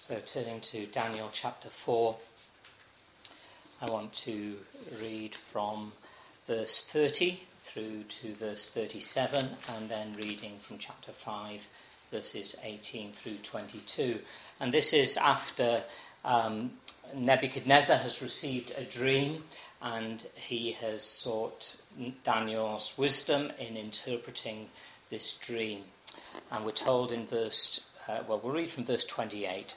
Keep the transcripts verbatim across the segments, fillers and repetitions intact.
So turning to Daniel chapter four, I want to read from verse thirty through to verse thirty-seven, and then reading from chapter five, verses eighteen through twenty-two. And this is after um, Nebuchadnezzar has received a dream, and he has sought Daniel's wisdom in interpreting this dream. And we're told in verse, uh, well, we'll read from verse twenty-eight.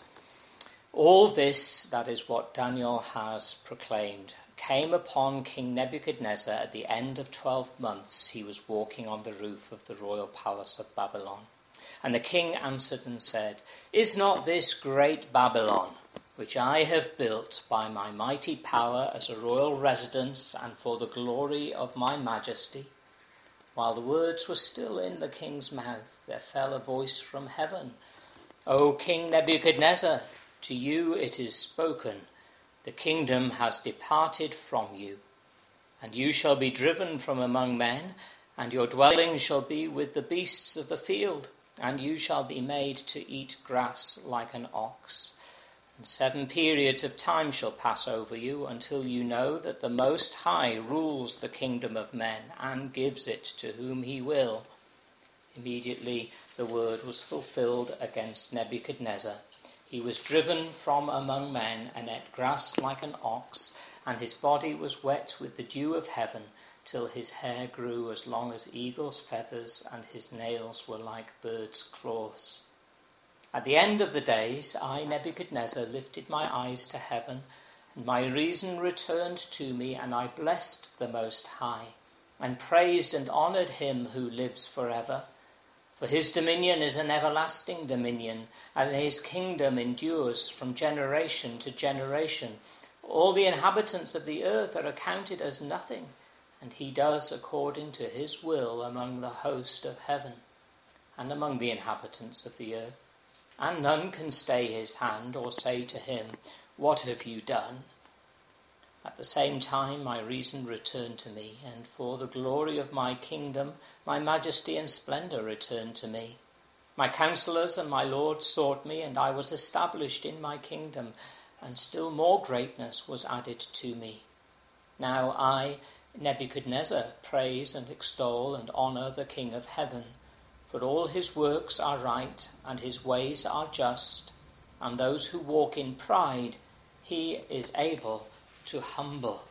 All this, that is what Daniel has proclaimed, came upon King Nebuchadnezzar at the end of twelve months. He was walking on the roof of the royal palace of Babylon. And the king answered and said, "Is not this great Babylon, which I have built by my mighty power as a royal residence and for the glory of my majesty?" While the words were still in the king's mouth, there fell a voice from heaven. "O King Nebuchadnezzar, to you it is spoken, the kingdom has departed from you, and you shall be driven from among men, and your dwelling shall be with the beasts of the field, and you shall be made to eat grass like an ox. And seven periods of time shall pass over you until you know that the Most High rules the kingdom of men and gives it to whom he will." Immediately the word was fulfilled against Nebuchadnezzar. He was driven from among men and ate grass like an ox, and his body was wet with the dew of heaven, till his hair grew as long as eagle's feathers, and his nails were like birds' claws. At the end of the days, I, Nebuchadnezzar, lifted my eyes to heaven, and my reason returned to me, and I blessed the Most High, and praised and honoured him who lives forever. For his dominion is an everlasting dominion, and his kingdom endures from generation to generation. All the inhabitants of the earth are accounted as nothing, and he does according to his will among the host of heaven and among the inhabitants of the earth. And none can stay his hand or say to him, "What have you done?" At the same time my reason returned to me, and for the glory of my kingdom my majesty and splendour returned to me. My counsellors and my lords sought me, and I was established in my kingdom, and still more greatness was added to me. Now I, Nebuchadnezzar, praise and extol and honour the King of heaven, for all his works are right, and his ways are just, and those who walk in pride he is able to humble.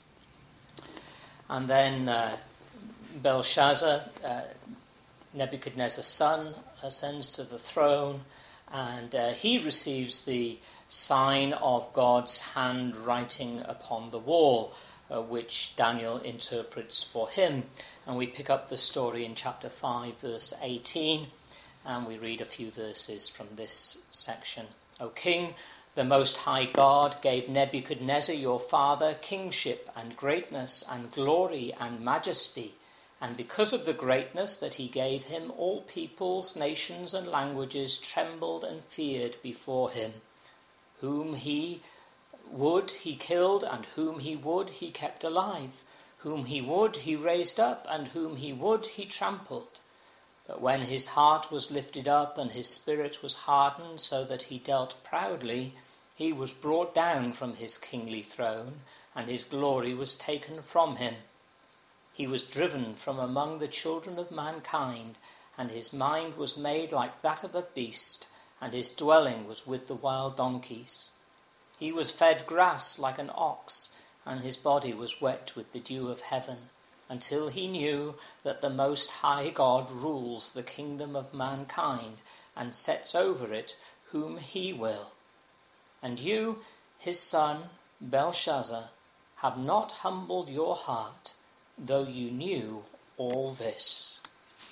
And then uh, Belshazzar, uh, Nebuchadnezzar's son, ascends to the throne, and uh, he receives the sign of God's hand writing upon the wall, uh, which Daniel interprets for him. And we pick up the story in chapter five, verse eighteen, and we read a few verses from this section. "O King, the Most High God gave Nebuchadnezzar your father kingship and greatness and glory and majesty, and because of the greatness that he gave him, all peoples, nations, and languages trembled and feared before him. Whom he would he killed, and whom he would he kept alive. Whom he would he raised up, and whom he would he trampled. But when his heart was lifted up and his spirit was hardened so that he dealt proudly, he was brought down from his kingly throne, and his glory was taken from him. He was driven from among the children of mankind, and his mind was made like that of a beast, and his dwelling was with the wild donkeys. He was fed grass like an ox, and his body was wet with the dew of heaven, until he knew that the Most High God rules the kingdom of mankind and sets over it whom he will. And you, his son, Belshazzar, have not humbled your heart, though you knew all this."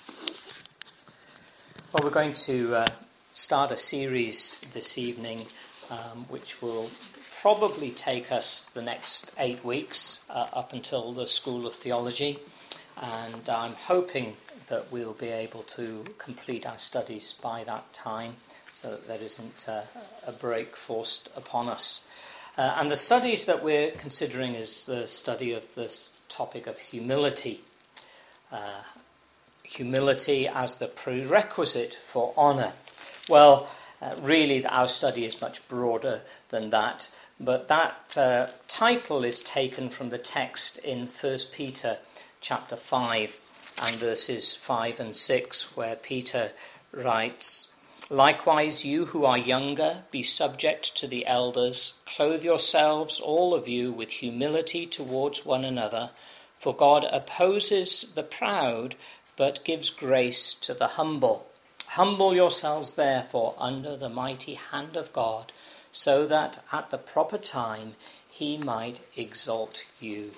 Well, we're going to uh, start a series this evening, um, which will probably take us the next eight weeks uh, up until the School of Theology, and I'm hoping that we'll be able to complete our studies by that time, so that there isn't uh, a break forced upon us. Uh, and the studies that we're considering is the study of this topic of humility. Uh, humility as the prerequisite for honour. Well, Uh, really, our study is much broader than that. But that uh, title is taken from the text in First Peter chapter five and verses five and six, where Peter writes, "Likewise, you who are younger, be subject to the elders. Clothe yourselves, all of you, with humility towards one another. For God opposes the proud, but gives grace to the humble. Humble yourselves, therefore, under the mighty hand of God, so that at the proper time he might exalt you."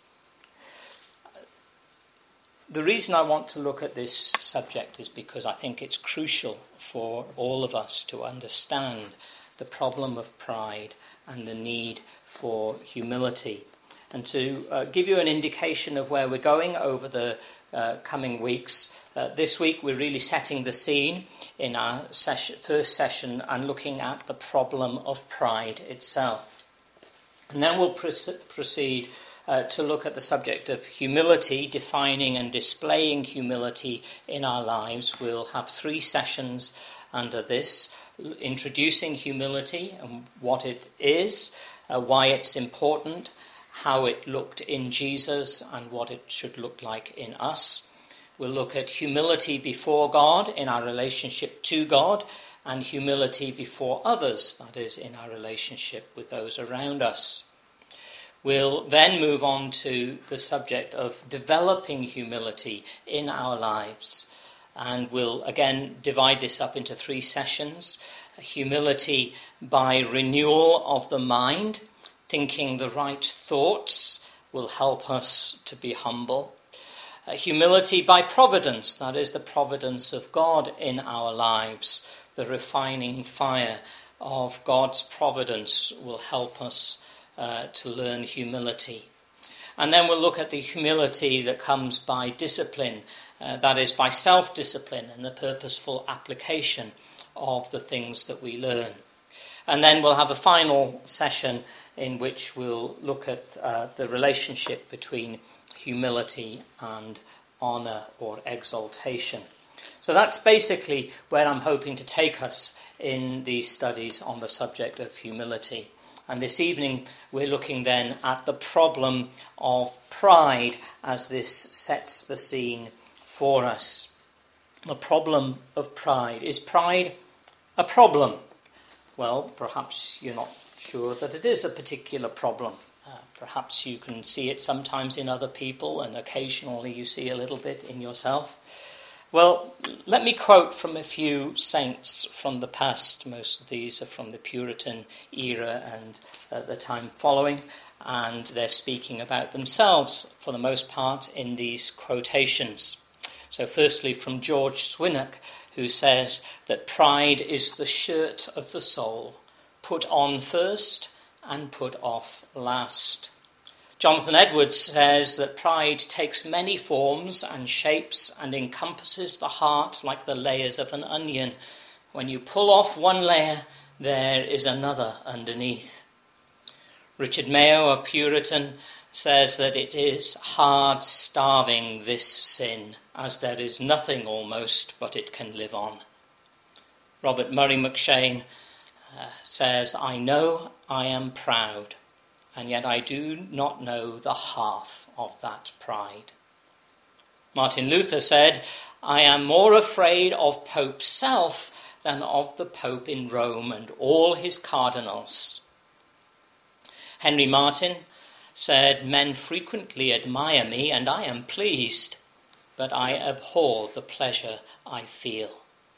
The reason I want to look at this subject is because I think it's crucial for all of us to understand the problem of pride and the need for humility. And to uh, give you an indication of where we're going over the uh, coming weeks, uh, this week we're really setting the scene in our session, first session and looking at the problem of pride itself. And then we'll pr- proceed uh, to look at the subject of humility, defining and displaying humility in our lives. We'll have three sessions under this, introducing humility and what it is, uh, why it's important, how it looked in Jesus and what it should look like in us. We'll look at humility before God in our relationship to God, and humility before others, that is, in our relationship with those around us. We'll then move on to the subject of developing humility in our lives, and we'll again divide this up into three sessions. Humility by renewal of the mind. Thinking the right thoughts will help us to be humble. Uh, humility by providence, that is the providence of God in our lives. The refining fire of God's providence will help us uh, to learn humility. And then we'll look at the humility that comes by discipline, uh, that is by self-discipline and the purposeful application of the things that we learn. And then we'll have a final session in which we'll look at uh, the relationship between humility and honour or exaltation. So that's basically where I'm hoping to take us in these studies on the subject of humility. And this evening we're looking then at the problem of pride as this sets the scene for us. The problem of pride. Is pride a problem? Well, perhaps you're not sure that it is a particular problem. Uh, perhaps you can see it sometimes in other people, and occasionally you see a little bit in yourself. Well, let me quote from a few saints from the past. Most of these are from the Puritan era and uh, the time following, and they're speaking about themselves for the most part in these quotations. So firstly from George Swinnock, who says that pride is the shirt of the soul, put on first and put off last. Jonathan Edwards says that pride takes many forms and shapes and encompasses the heart like the layers of an onion. When you pull off one layer, there is another underneath. Richard Mayo, a Puritan, says that it is hard starving, this sin, as there is nothing almost but it can live on. Robert Murray McShane uh, says, I know I am proud, and yet I do not know the half of that pride. Martin Luther said, I am more afraid of Pope's self than of the Pope in Rome and all his cardinals. Henry Martin said, men frequently admire me, and I am pleased, but I abhor the pleasure I feel.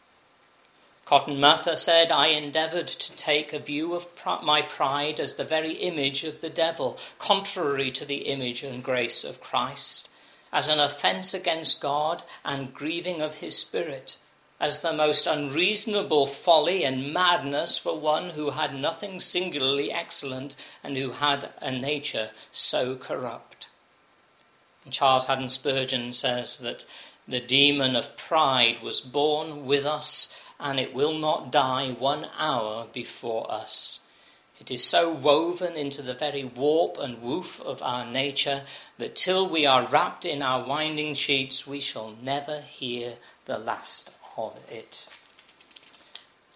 Cotton Mather said, I endeavoured to take a view of pr- my pride as the very image of the devil, contrary to the image and grace of Christ, as an offence against God and grieving of his spirit, as the most unreasonable folly and madness for one who had nothing singularly excellent and who had a nature so corrupt. And Charles Haddon Spurgeon says that the demon of pride was born with us, and it will not die one hour before us. It is so woven into the very warp and woof of our nature that till we are wrapped in our winding sheets, we shall never hear the last of it.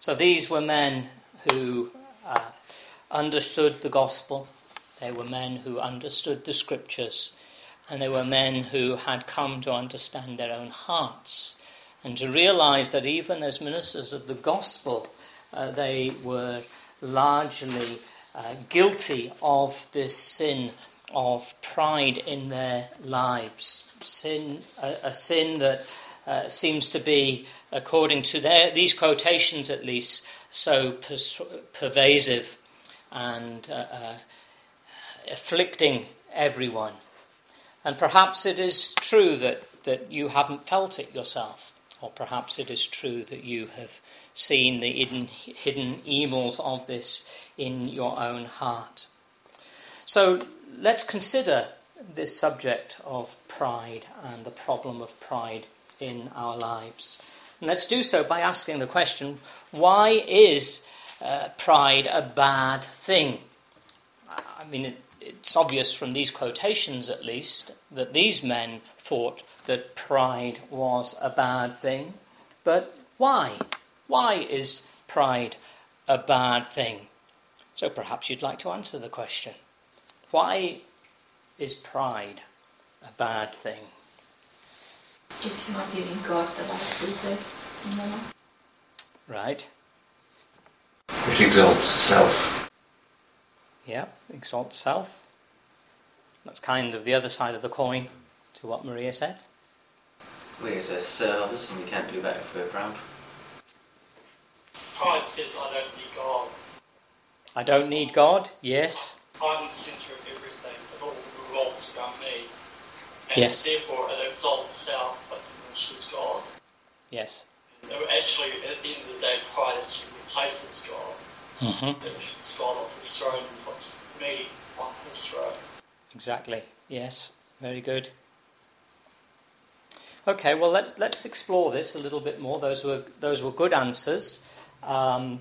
So these were men who uh, understood the gospel. They were men who understood the scriptures. And they were men who had come to understand their own hearts and to realize that even as ministers of the gospel, uh, they were largely uh, guilty of this sin of pride in their lives. Sin, a, a sin that uh, seems to be, according to their, these quotations at least, so pers- pervasive and uh, uh, afflicting everyone. And perhaps it is true that, that you haven't felt it yourself, or perhaps it is true that you have seen the hidden, hidden evils of this in your own heart. So let's consider this subject of pride and the problem of pride in our lives. And let's do so by asking the question, why is uh, pride a bad thing? I mean, it, it's obvious from these quotations at least that these men thought that pride was a bad thing. But why? Why is pride a bad thing? So perhaps you'd like to answer the question. Why is pride a bad thing? Is he not giving God the right to place in the life? Right. Which exalts self. Yeah, exalt self. That's kind of the other side of the coin to what Maria said. We are to serve others and we can't do that if we're proud. Pride says, I don't need God. I don't need God, yes. I'm the centre of everything. It all revolves around me. And Yes. therefore it exalts self but diminishes God. Yes. And actually, at the end of the day, pride actually replaces God. Mm-hmm. It puts God off his throne and puts me on his throne. Exactly, yes. Very good. Okay, well, let's let's explore this a little bit more. Those were those were good answers. Um,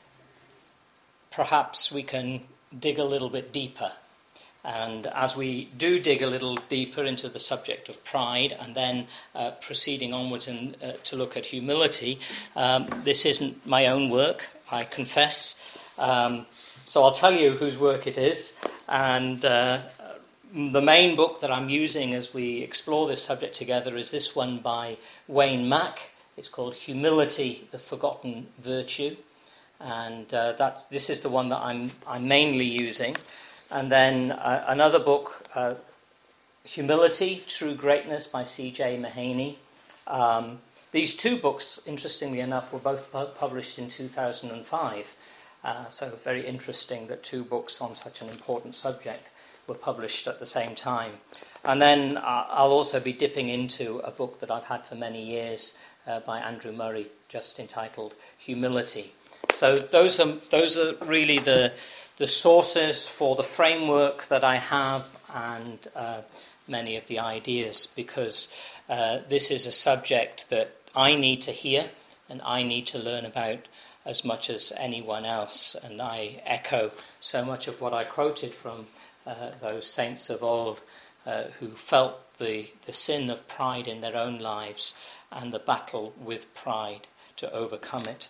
perhaps we can dig a little bit deeper. And as we do dig a little deeper into the subject of pride and then uh, proceeding onwards and, uh, to look at humility, um, this isn't my own work, I confess. Um, so I'll tell you whose work it is. And uh, the main book that I'm using as we explore this subject together is this one by Wayne Mack. It's called Humility, the Forgotten Virtue. And uh, that's, this is the one that I'm, I'm mainly using. And then uh, another book, uh, Humility, True Greatness by C J Mahaney. Um, these two books, interestingly enough, were both pu- published in two thousand five. Uh, so very interesting that two books on such an important subject were published at the same time. And then uh, I'll also be dipping into a book that I've had for many years uh, by Andrew Murray, just entitled Humility. So those are those are really the the sources for the framework that I have and uh, many of the ideas, because uh, this is a subject that I need to hear and I need to learn about as much as anyone else. And I echo so much of what I quoted from uh, those saints of old uh, who felt the, the sin of pride in their own lives and the battle with pride to overcome it.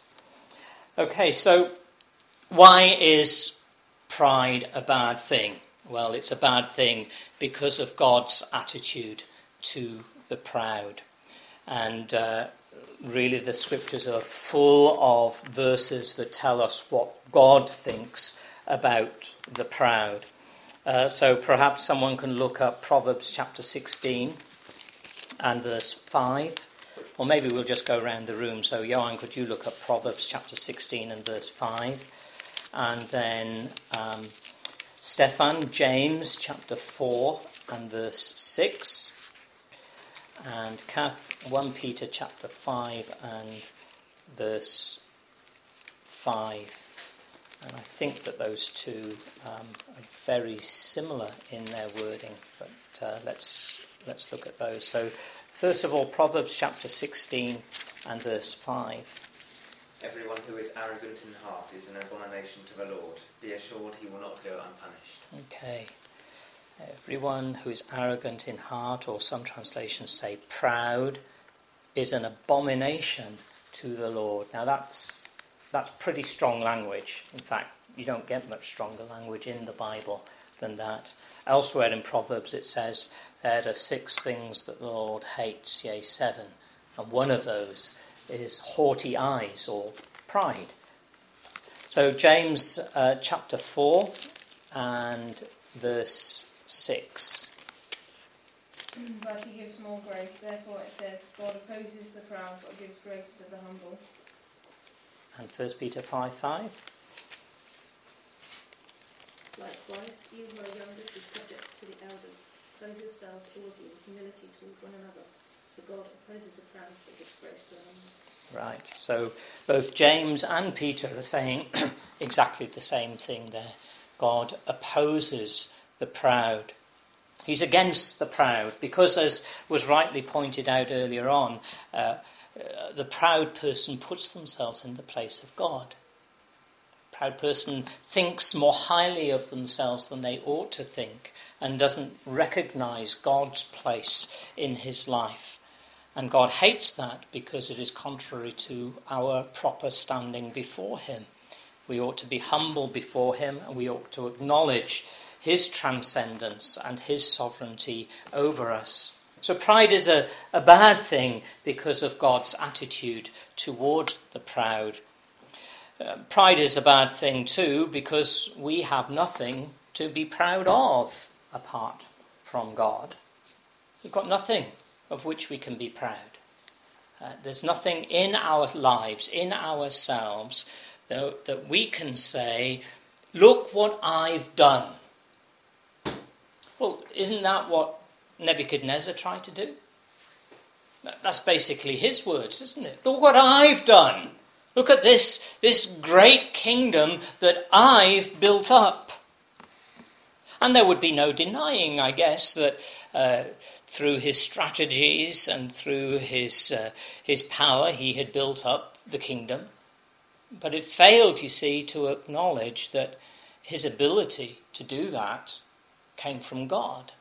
Okay, so why is pride a bad thing? Well, it's a bad thing because of God's attitude to the proud. And uh, really the scriptures are full of verses that tell us what God thinks about the proud. Uh, so perhaps someone can look up Proverbs chapter sixteen and verse five. Or maybe we'll just go around the room. So Johan, could you look up Proverbs chapter sixteen and verse five? And then um, Stefan, James chapter four and verse six. And Kath, First Peter chapter five and verse five. And I think that those two um, are very similar in their wording, but uh, let's let's look at those. So first of all, Proverbs chapter sixteen and verse five. Everyone who is arrogant in heart is an abomination to the Lord. Be assured he will not go unpunished. Okay. Everyone who is arrogant in heart, or some translations say proud, is an abomination to the Lord. Now that's that's pretty strong language. In fact, you don't get much stronger language in the Bible than that. Elsewhere in Proverbs it says, there are six things that the Lord hates, yea, seven. And one of those is haughty eyes or pride. So James uh, chapter four and verse six. But he gives more grace. Therefore it says, God opposes the proud, but gives grace to the humble. And First Peter five five. Likewise, you who are younger, be subject to the elders. Clothe yourselves, all of you, with humility toward one another. For God opposes the proud, but gives grace to the humble. Right, so both James and Peter are saying exactly the same thing there. God opposes the proud. He's against the proud because, as was rightly pointed out earlier on, uh, uh, the proud person puts themselves in the place of God. Proud person thinks more highly of themselves than they ought to think and doesn't recognise God's place in his life. And God hates that because it is contrary to our proper standing before him. We ought to be humble before him, and we ought to acknowledge his transcendence and his sovereignty over us. So pride is a, a bad thing because of God's attitude toward the proud. Uh, pride is a bad thing too because we have nothing to be proud of apart from God. We've got nothing of which we can be proud. Uh, there's nothing in our lives, in ourselves, that, that we can say, look what I've done. Well, isn't that what Nebuchadnezzar tried to do? That's basically his words, isn't it? Look what I've done. Look at this, this great kingdom that I've built up. And there would be no denying, I guess, that uh, through his strategies and through his uh, his power, he had built up the kingdom. But it failed, you see, to acknowledge that his ability to do that came from God.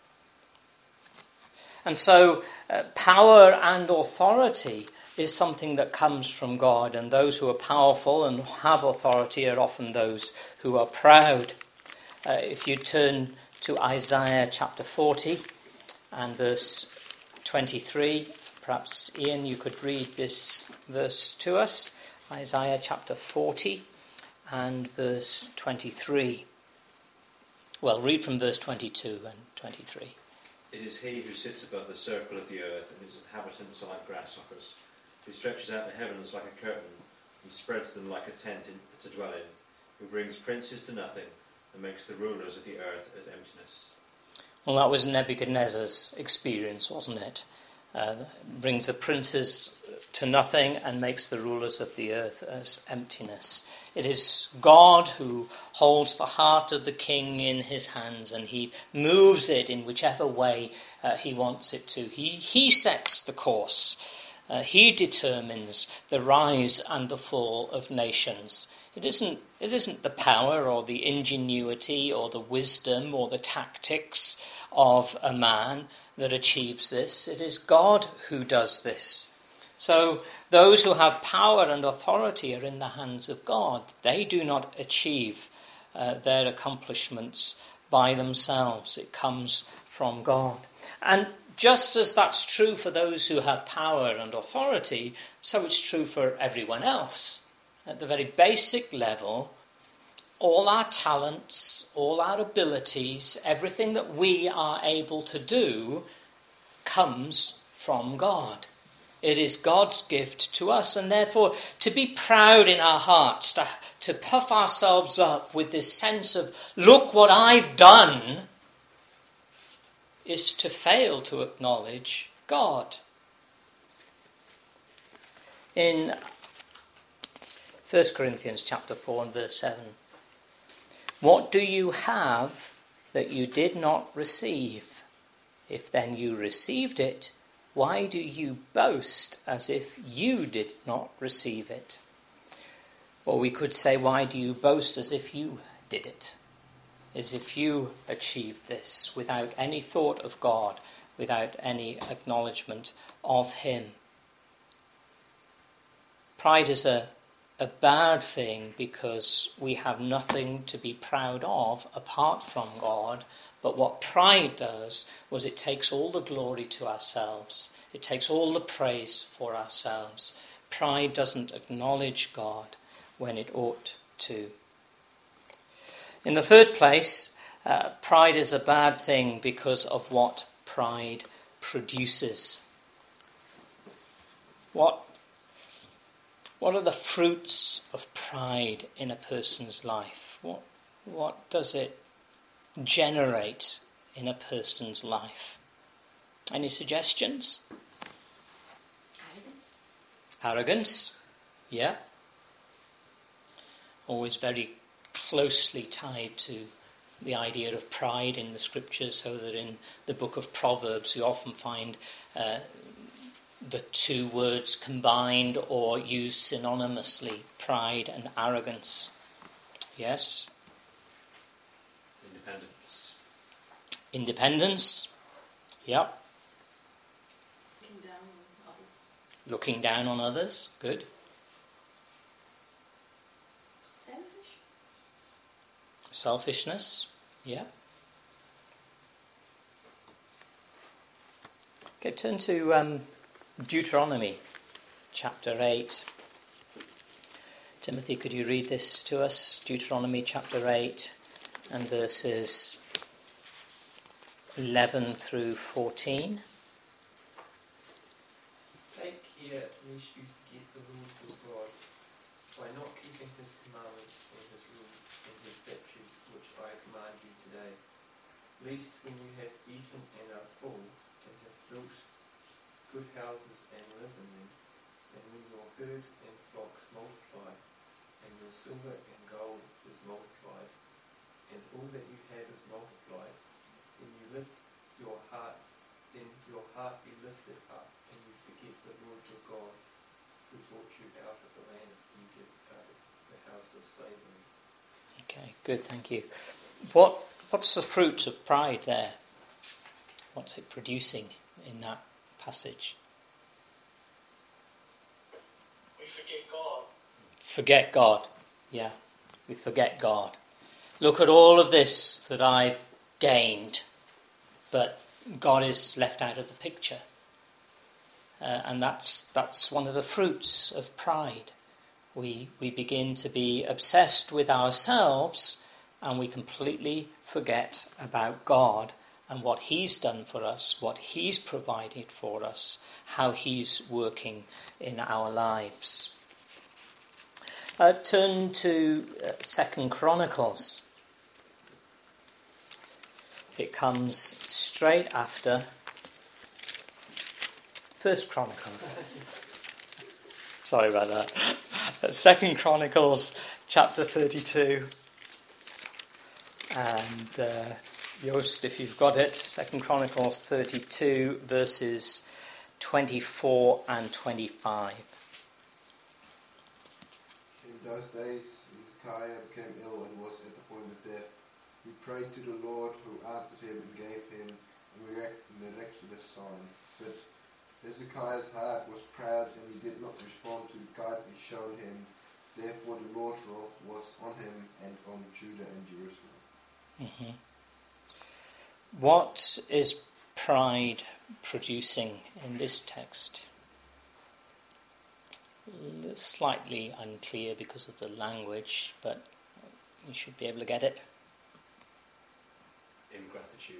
And so uh, power and authority is something that comes from God, and those who are powerful and have authority are often those who are proud. Uh, if you turn to Isaiah chapter forty and verse twenty-three, perhaps Ian, you could read this verse to us. Isaiah chapter forty and verse twenty-three. Well, read from verse twenty-two and twenty-three. It is he who sits above the circle of the earth, and his inhabitants are like grasshoppers, who stretches out the heavens like a curtain and spreads them like a tent in, to dwell in, who brings princes to nothing and makes the rulers of the earth as emptiness. Well, that was Nebuchadnezzar's experience, wasn't it? Uh, brings the princes to nothing and makes the rulers of the earth as emptiness. It is God who holds the heart of the king in his hands, and he moves it in whichever way uh, he wants it to. He, he sets the course. Uh, he determines the rise and the fall of nations. It isn't, it isn't the power or the ingenuity or the wisdom or the tactics of a man that achieves this. It is God who does this. So those who have power and authority are in the hands of God. They do not achieve uh, their accomplishments by themselves. It comes from God. And just as that's true for those who have power and authority, so it's true for everyone else. At the very basic level, all our talents, all our abilities, everything that we are able to do comes from God. It is God's gift to us, and therefore to be proud in our hearts, to, to puff ourselves up with this sense of, look what I've done, is to fail to acknowledge God. In First Corinthians chapter four and verse seven, what do you have that you did not receive? If then you received it, why do you boast as if you did not receive it? Or we could say, why do you boast as if you did it? As if you achieved this without any thought of God, without any acknowledgement of him. Pride is a a bad thing because we have nothing to be proud of apart from God. But what pride does was it takes all the glory to ourselves. It takes all the praise for ourselves. Pride doesn't acknowledge God when it ought to. In the third place, uh, pride is a bad thing because of what pride produces. What, what are the fruits of pride in a person's life? What, what does it generate in a person's life? Any suggestions? Arrogance. Arrogance, yeah. Always very closely tied to the idea of pride in the scriptures, so that in the book of Proverbs you often find uh, the two words combined or used synonymously, pride and arrogance. Yes? Independence. Independence, yep. Looking down on others. Looking down on others, good. Selfish. Selfishness, yeah. Okay, turn to um, Deuteronomy chapter eight. Timothy, could you read this to us? Deuteronomy chapter eight and verses eleven through fourteen. Take care lest you forget the Lord your God, by not keeping his commandments and his rules and his statutes which I command you today, lest when you have eaten and are full, and have built good houses and live in them, and when your herds and flocks multiply, and your silver and gold is multiplied, and all that you have is multiplied, when you lift your heart, then your heart be lifted up, and you forget the Lord your God, who brought you out of the land of Egypt, out of the house of slavery. Okay, good, thank you. What what's the fruit of pride there? What's it producing in that passage? We forget God. Forget God. Yeah, we forget God. Look at all of this that I've gained, but God is left out of the picture. Uh, and that's that's one of the fruits of pride. We we begin to be obsessed with ourselves, and we completely forget about God and what he's done for us, what he's provided for us, how he's working in our lives. Uh, turn to uh, Second Chronicles. It comes straight after First Chronicles. Sorry about that. Second Chronicles, chapter thirty-two. And uh, Joost, if you've got it, Second Chronicles thirty-two, verses twenty-four and twenty-five. In those days, Hezekiah became ill and was at the point of death. He prayed to the Lord, who answered him and gave him a miraculous sign. But Hezekiah's heart was proud, and he did not respond to the kindness shown him. Therefore the Lord's wrath was on him and on Judah and Jerusalem. Mm-hmm. What is pride producing in this text? Slightly unclear because of the language, but you should be able to get it. Ingratitude.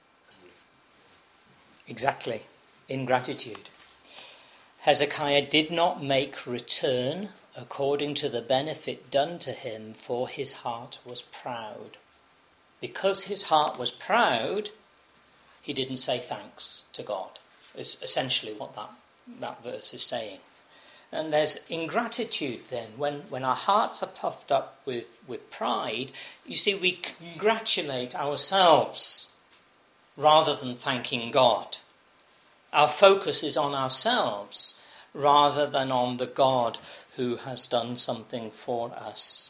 Exactly, ingratitude. Hezekiah did not make return according to the benefit done to him, for his heart was proud. Because his heart was proud, he didn't say thanks to God. It's essentially what that, that verse is saying. And there's ingratitude then. When, when our hearts are puffed up with, with pride, you see, we congratulate ourselves rather than thanking God. Our focus is on ourselves rather than on the God who has done something for us.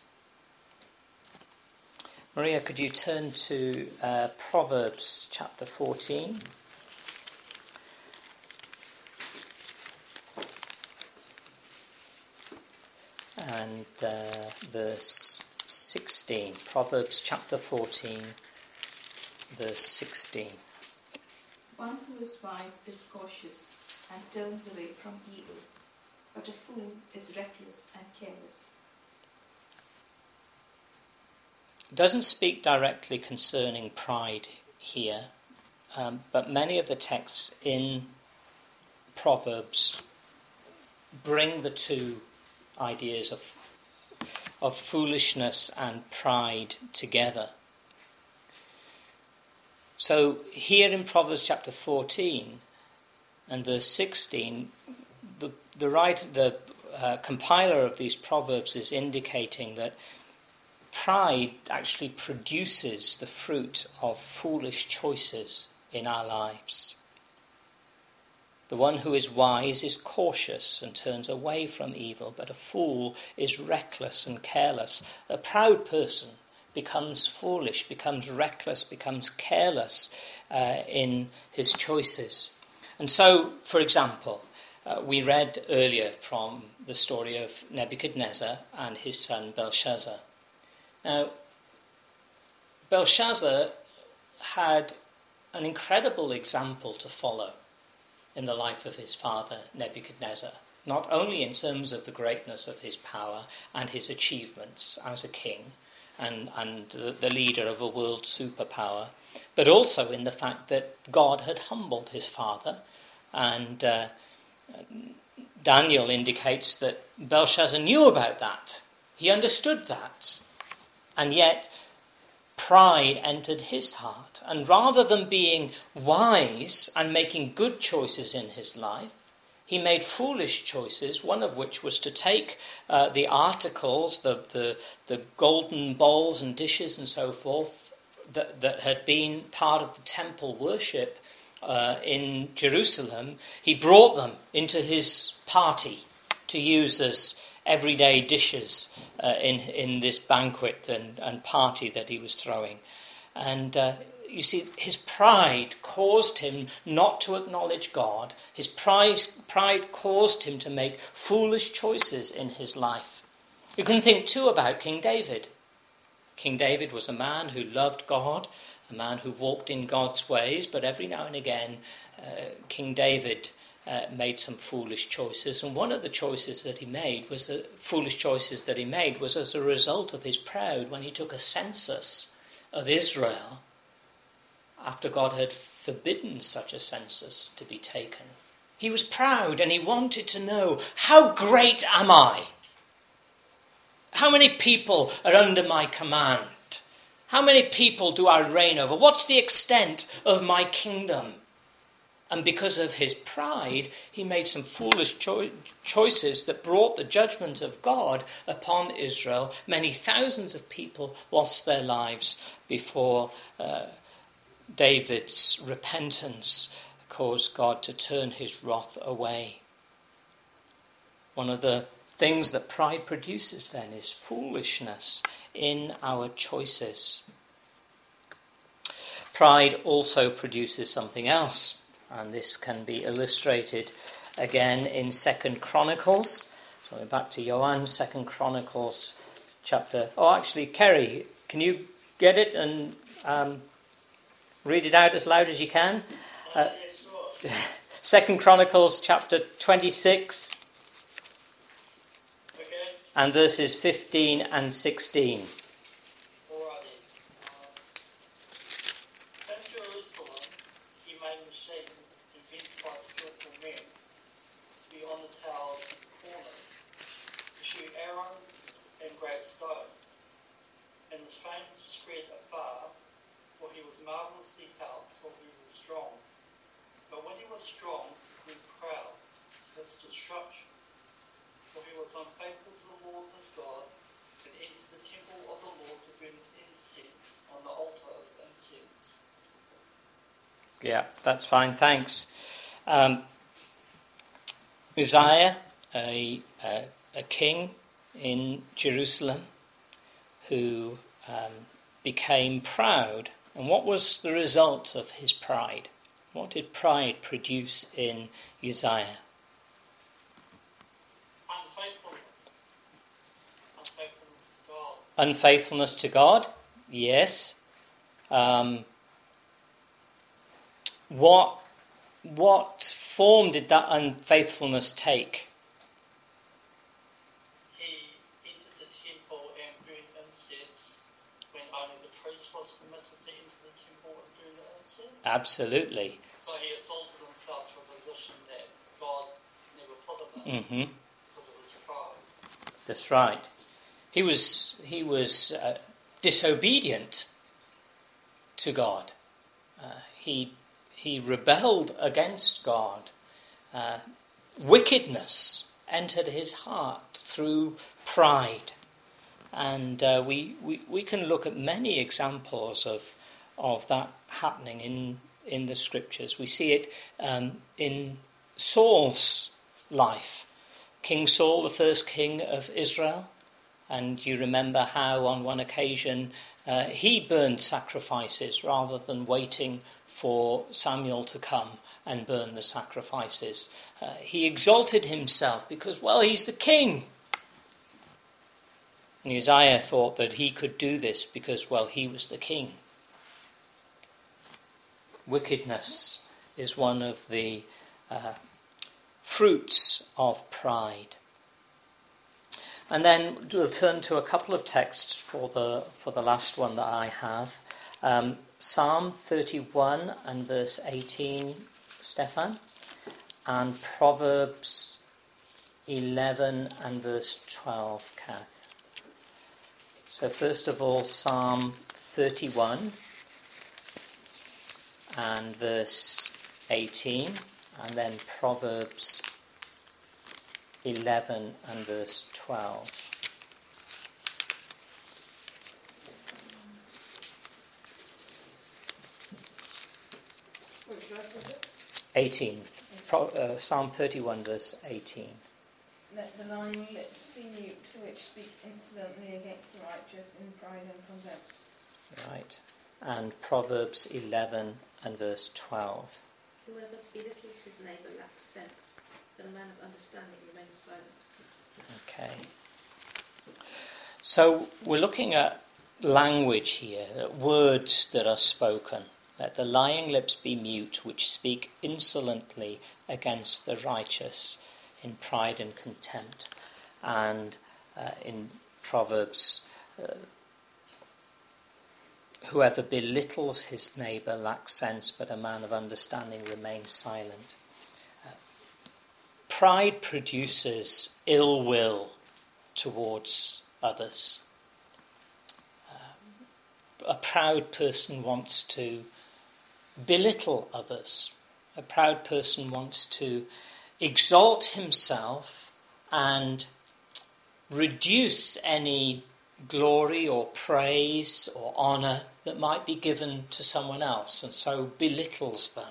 Maria, could you turn to uh, Proverbs chapter fourteen? And uh, verse sixteen. Proverbs chapter fourteen, verse sixteen. One who is wise is cautious and turns away from evil, but a fool is reckless and careless. It doesn't speak directly concerning pride here, um, but many of the texts in Proverbs bring the two ideas of, of foolishness and pride together. So here in Proverbs chapter fourteen and verse sixteen, the the writer, the uh, compiler of these proverbs is indicating that pride actually produces the fruit of foolish choices in our lives. The one who is wise is cautious and turns away from evil, but a fool is reckless and careless. A proud person becomes foolish, becomes reckless, becomes careless uh, in his choices. And so, for example, uh, we read earlier from the story of Nebuchadnezzar and his son Belshazzar. Now, Belshazzar had an incredible example to follow in the life of his father Nebuchadnezzar, not only in terms of the greatness of his power and his achievements as a king and, and the, the leader of a world superpower, but also in the fact that God had humbled his father. And uh, Daniel indicates that Belshazzar knew about that. He understood that. And yet pride entered his heart. And rather than being wise and making good choices in his life, he made foolish choices, one of which was to take uh, the articles, the, the, the golden bowls and dishes and so forth, that, that had been part of the temple worship uh, in Jerusalem. He brought them into his party to use as everyday dishes uh, in in this banquet and, and party that he was throwing. And uh, you see, his pride caused him not to acknowledge God. His pride, pride caused him to make foolish choices in his life. You can think too about King David. King David was a man who loved God, a man who walked in God's ways, but every now and again uh, King David Uh, made some foolish choices, and one of the choices that he made was the foolish choices that he made was as a result of his pride when he took a census of Israel after God had forbidden such a census to be taken. He was proud and he wanted to know, how great am I? How many people are under my command? How many people do I reign over? What's the extent of my kingdom? And because of his pride, he made some foolish cho- choices that brought the judgment of God upon Israel. Many thousands of people lost their lives before uh, David's repentance caused God to turn his wrath away. One of the things that pride produces then is foolishness in our choices. Pride also produces something else. And this can be illustrated again in Second Chronicles. So we're back to Joanne, Second Chronicles chapter... Oh, actually, Kerry, can you get it and um, read it out as loud as you can? Uh, yes, sure. Second Chronicles chapter twenty-six. Okay. And verses fifteen and sixteen. Alrighty. Um, in Jerusalem, he made machines invented by skillful men to be on the towers and corners, to shoot arrows and great stones. And his fame spread afar, for he was marvellously helped till he was strong. But when he was strong, he grew proud to his destruction. For he was unfaithful to the Lord his God, and entered the temple of the Lord to burn incense on the altar of incense. Yeah, that's fine, thanks. Um, Uzziah, a, a, a king in Jerusalem, who um, became proud. And what was the result of his pride? What did pride produce in Uzziah? Unfaithfulness. unfaithfulness to God? Yes. Um, what what form did that unfaithfulness take? He entered the temple and burned incense when only the priest was permitted to enter the temple and burn the incense. Absolutely. So he exalted himself to a position that God never put him in Mm-hmm. because of his pride. That's right. He was he was uh, disobedient to God. Uh, he he rebelled against God. Uh, wickedness entered his heart through pride, and uh, we, we we can look at many examples of of that happening in in the scriptures. We see it um, in Saul's life. King Saul, the first king of Israel, and you remember how on one occasion uh, he burned sacrifices rather than waiting for Samuel to come and burn the sacrifices. Uh, he exalted himself because, well, he's the king. And Uzziah thought that he could do this because, well, he was the king. Wickedness is one of the uh, fruits of pride. And then we'll turn to a couple of texts for the for the last one that I have. Um, Psalm thirty-one and verse eighteen, Stefan, and Proverbs eleven and verse twelve, Kath. So first of all, Psalm thirty-one and verse eighteen, and then Proverbs eleven and verse twelve. Which verse was it? eighteen. Pro, uh, Psalm thirty-one verse eighteen. Let the lying lips be mute, which speak insolently against the righteous in pride and contempt. Right. And Proverbs eleven and verse twelve. Whoever belittles his neighbour lacks sense, but a man of understanding remains silent. Okay. So we're looking at language here, at words that are spoken. Let the lying lips be mute, which speak insolently against the righteous in pride and contempt. And uh, in Proverbs, uh, whoever belittles his neighbour lacks sense, but a man of understanding remains silent. Uh, pride produces ill will towards others. Uh, a proud person wants to belittle others. A proud person wants to exalt himself and reduce any glory or praise or honour that might be given to someone else, and so belittles them.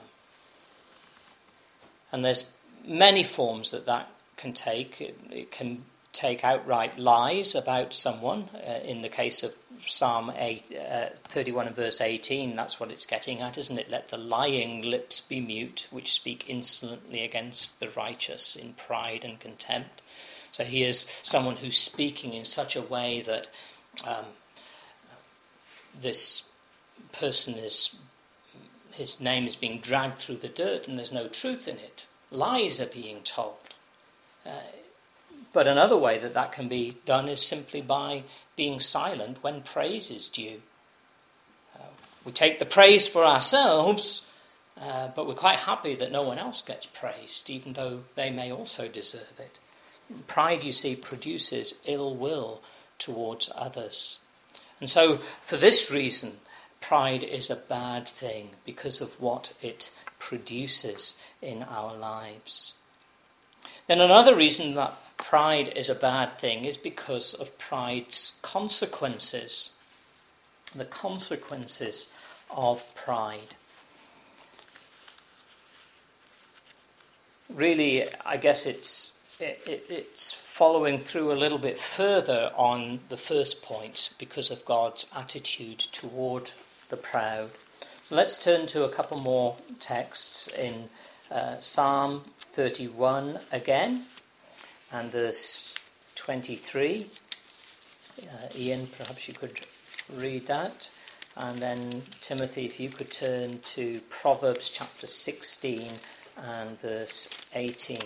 And there's many forms that that can take. It, it can take outright lies about someone. Uh, in the case of Psalm eight, uh, thirty-one and verse eighteen, that's what it's getting at, isn't it? Let the lying lips be mute, which speak insolently against the righteous in pride and contempt. So he is someone who's speaking in such a way that um, this person is, his name is being dragged through the dirt and there's no truth in it. Lies are being told. Uh, but another way that that can be done is simply by being silent when praise is due. Uh, we take the praise for ourselves, uh, but we're quite happy that no one else gets praised, even though they may also deserve it. Pride, you see, produces ill will towards others. And so, for this reason, pride is a bad thing because of what it produces in our lives. Then another reason that pride is a bad thing is because of pride's consequences. The consequences of pride. Really, I guess it's It, it, it's following through a little bit further on the first point because of God's attitude toward the proud. So let's turn to a couple more texts in uh, Psalm thirty-one again and verse twenty-three. Uh, Ian, perhaps you could read that. And then, Timothy, if you could turn to Proverbs chapter sixteen and verse eighteen.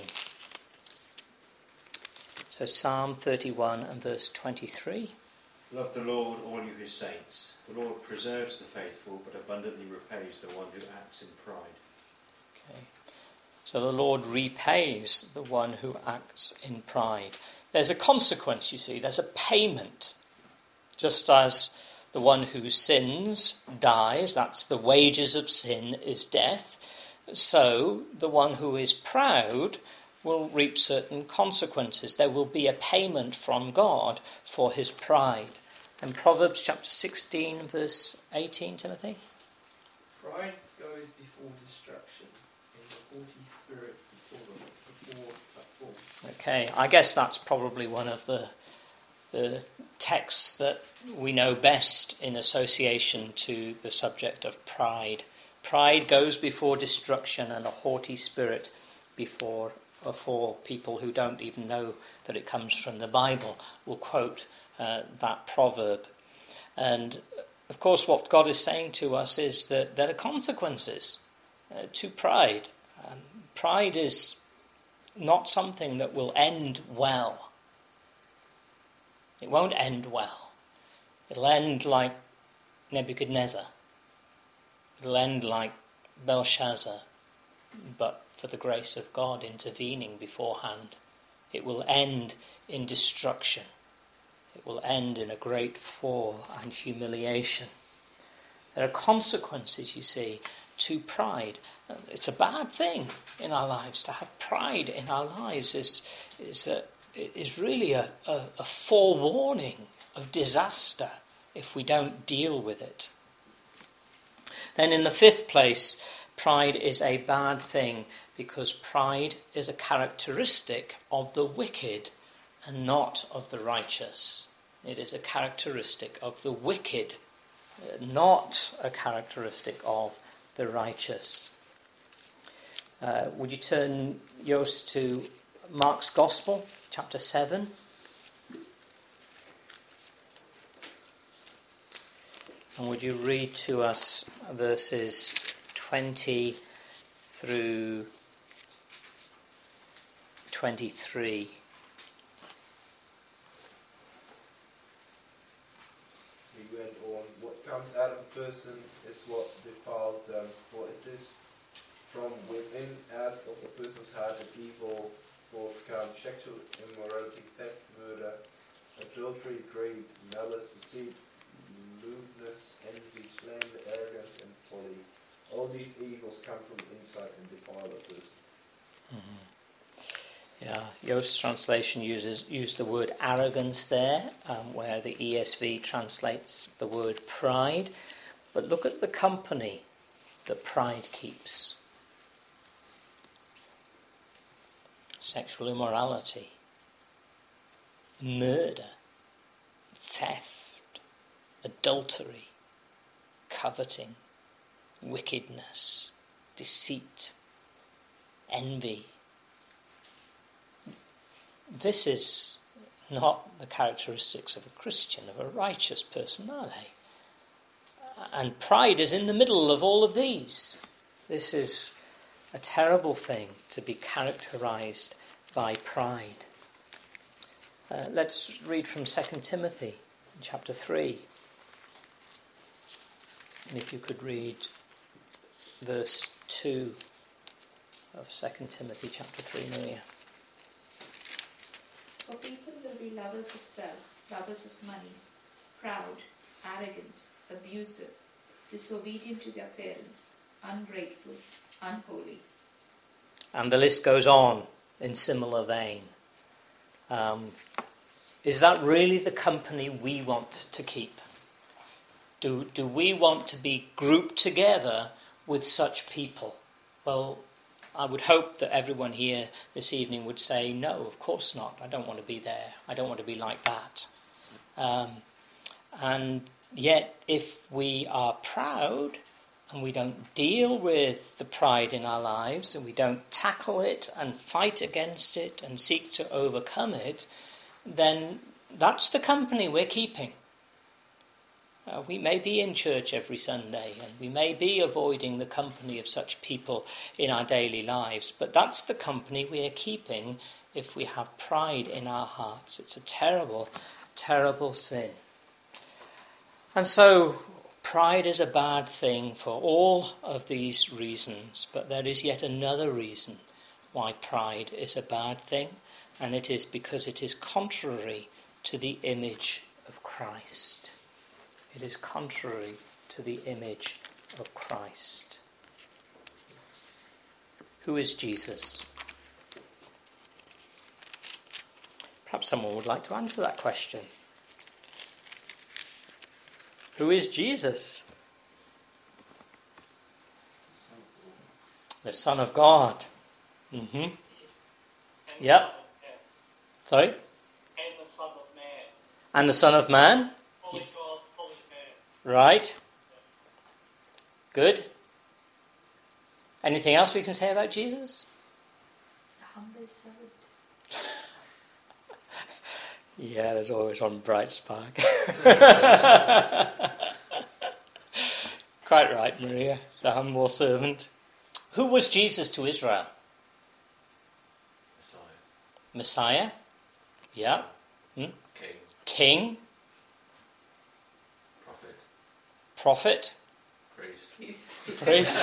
So Psalm thirty-one and verse twenty-three. Love the Lord, all you his saints. The Lord preserves the faithful, but abundantly repays the one who acts in pride. Okay. So the Lord repays the one who acts in pride. There's a consequence, you see. There's a payment. Just as the one who sins dies, that's the wages of sin is death. So the one who is proud will reap certain consequences. There will be a payment from God for his pride. And Proverbs chapter sixteen, verse eighteen, Timothy? Pride goes before destruction, and the haughty spirit before, before a fall. Okay, I guess that's probably one of the the texts that we know best in association to the subject of pride. Pride goes before destruction, and a haughty spirit before a fall. People who don't even know that it comes from the Bible will quote uh, that proverb. And of course what God is saying to us is that there are consequences uh, to pride. Um, pride is not something that will end well. It won't end well. It'll end like Nebuchadnezzar. It'll end like Belshazzar, but for the grace of God intervening beforehand. It will end in destruction. It will end in a great fall and humiliation. There are consequences, you see, to pride. It's a bad thing in our lives. To have pride in our lives is, is, a, is really a, a, a forewarning of disaster if we don't deal with it. Then in the fifth place, pride is a bad thing because pride is a characteristic of the wicked and not of the righteous. It is a characteristic of the wicked, not a characteristic of the righteous. Uh, would you turn, Joost, to Mark's Gospel, chapter seven? And would you read to us verses twenty through twenty-three? He went on, what comes out of a person is what defiles them, for it is from within, out of a person's heart, that evil thoughts come: sexual immorality, theft, murder, adultery, greed, malice, deceit, lewdness, envy, slander, arrogance, and folly. All these evils come from inside and defile a person. Mm-hmm. Yeah, Jost's translation uses use the word arrogance there, um, where the E S V translates the word pride. But look at the company that pride keeps. Sexual immorality, murder, theft, adultery, coveting, wickedness, deceit, envy. This is not the characteristics of a Christian, of a righteous person, are they? And pride is in the middle of all of these. This is a terrible thing to be characterized by pride. Uh, let's read from Second Timothy, chapter three. And if you could read verse two of Second Timothy chapter three, Maria. For people will be lovers of self, lovers of money, proud, arrogant, abusive, disobedient to their parents, ungrateful, unholy. And the list goes on in similar vein. Um, is that really the company we want to keep? Do, do we want to be grouped together with such people? Well, I would hope that everyone here this evening would say, no, of course not. I don't want to be there. I don't want to be like that. Um, and yet, if we are proud and we don't deal with the pride in our lives and we don't tackle it and fight against it and seek to overcome it, then that's the company we're keeping. Uh, we may be in church every Sunday, and we may be avoiding the company of such people in our daily lives, but that's the company we are keeping if we have pride in our hearts. It's a terrible, terrible sin. And so, pride is a bad thing for all of these reasons, but there is yet another reason why pride is a bad thing, and it is because it is contrary to the image of Christ. It is contrary to the image of Christ. Who is Jesus? Perhaps someone would like to answer that question. Who is Jesus? The Son of God. Mm-hmm. Yep. Sorry? And the Son of Man. And the Son of Man? Fully God, fully man. Right. Good. Anything else we can say about Jesus? The humble servant. Yeah, there's always one bright spark. Quite right, Maria, the humble servant. Who was Jesus to Israel? Messiah. Messiah? Yeah. Hmm? King. King? Prophet. Prophet? Priest. Priest?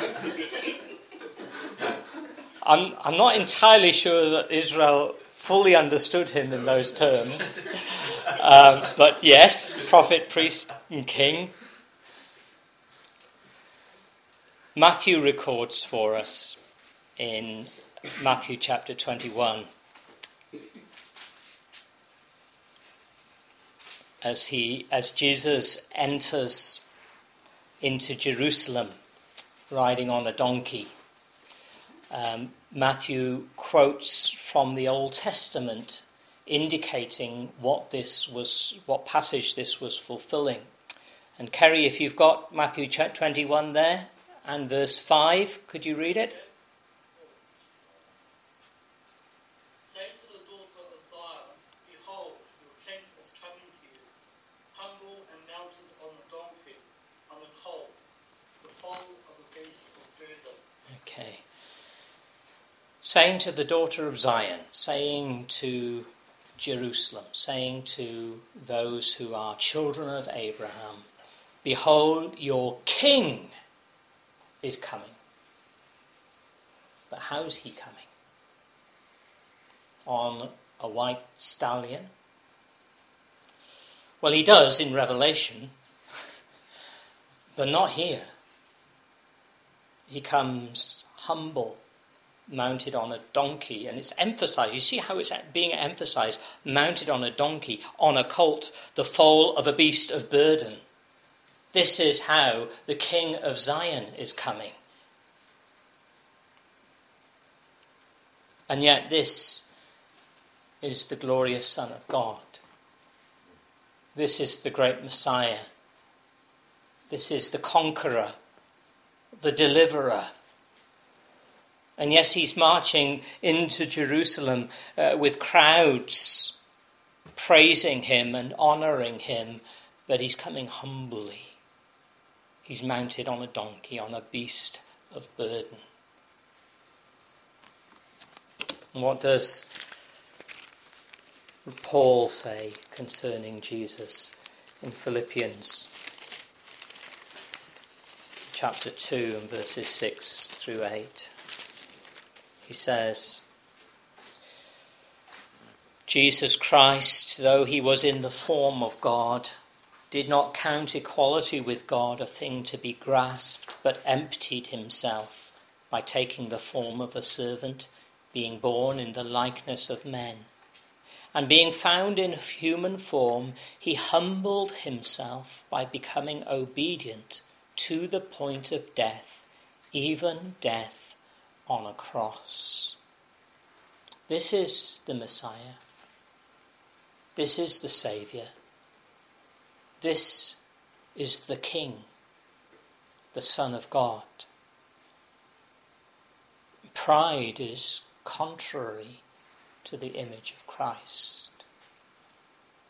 I'm, I'm not entirely sure that Israel fully understood him in those terms. Um, but yes, prophet, priest and king. Matthew records for us in Matthew chapter twenty-one as he as Jesus enters into Jerusalem riding on a donkey. Um, Matthew quotes from the Old Testament indicating what this was, what passage this was fulfilling. And Kerry, if you've got Matthew twenty-one there and verse five, could you read it? Say to the daughter of Zion, behold, your king is coming to you, humble and mounted on a donkey, on a colt, the foal of a beast of burden. Okay. Saying to the daughter of Zion, saying to Jerusalem, saying to those who are children of Abraham, behold, your king is coming. But how's he coming? On a white stallion? Well, he does in Revelation, but not here. He comes humble, mounted on a donkey, and it's emphasized. You see how it's being emphasized, mounted on a donkey, on a colt, the foal of a beast of burden. This is how the King of Zion is coming. And yet this is the glorious Son of God. This is the great Messiah. This is the conqueror, the deliverer. And yes, he's marching into Jerusalem uh, with crowds praising him and honouring him, but he's coming humbly. He's mounted on a donkey, on a beast of burden. And what does Paul say concerning Jesus in Philippians chapter two and verses six through eight? He says, Jesus Christ, though he was in the form of God, did not count equality with God a thing to be grasped, but emptied himself by taking the form of a servant, being born in the likeness of men. And being found in human form, he humbled himself by becoming obedient to the point of death, even death on a cross. This is the Messiah. This is the Saviour. This is the King, the Son of God. Pride is contrary to the image of Christ.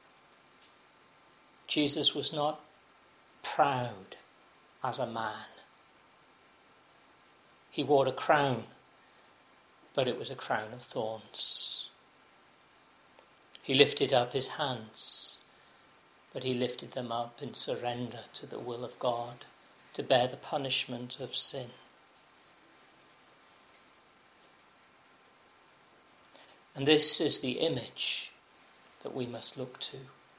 Jesus was not proud as a man. He wore a crown, but it was a crown of thorns. He lifted up his hands, but he lifted them up in surrender to the will of God, to bear the punishment of sin. And this is the image that we must look to.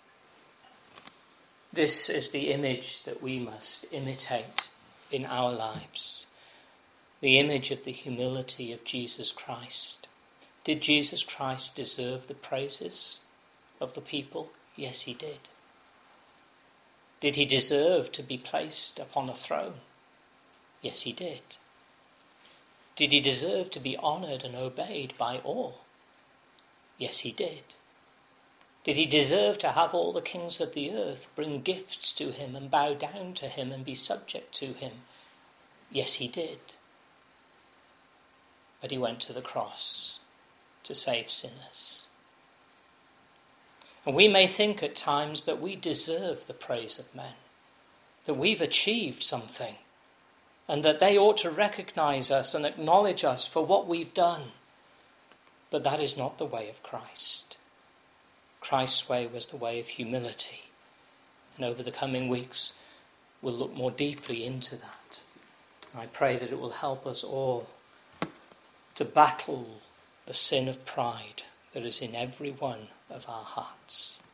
This is the image that we must imitate in our lives. The image of the humility of Jesus Christ. Did Jesus Christ deserve the praises of the people? Yes, he did. Did he deserve to be placed upon a throne? Yes, he did. Did he deserve to be honoured and obeyed by all? Yes, he did. Did he deserve to have all the kings of the earth bring gifts to him and bow down to him and be subject to him? Yes, he did. But he went to the cross to save sinners. And we may think at times that we deserve the praise of men, that we've achieved something, and that they ought to recognize us and acknowledge us for what we've done. But that is not the way of Christ. Christ's way was the way of humility. And over the coming weeks, we'll look more deeply into that. I pray that it will help us all to battle the sin of pride that is in every one of our hearts.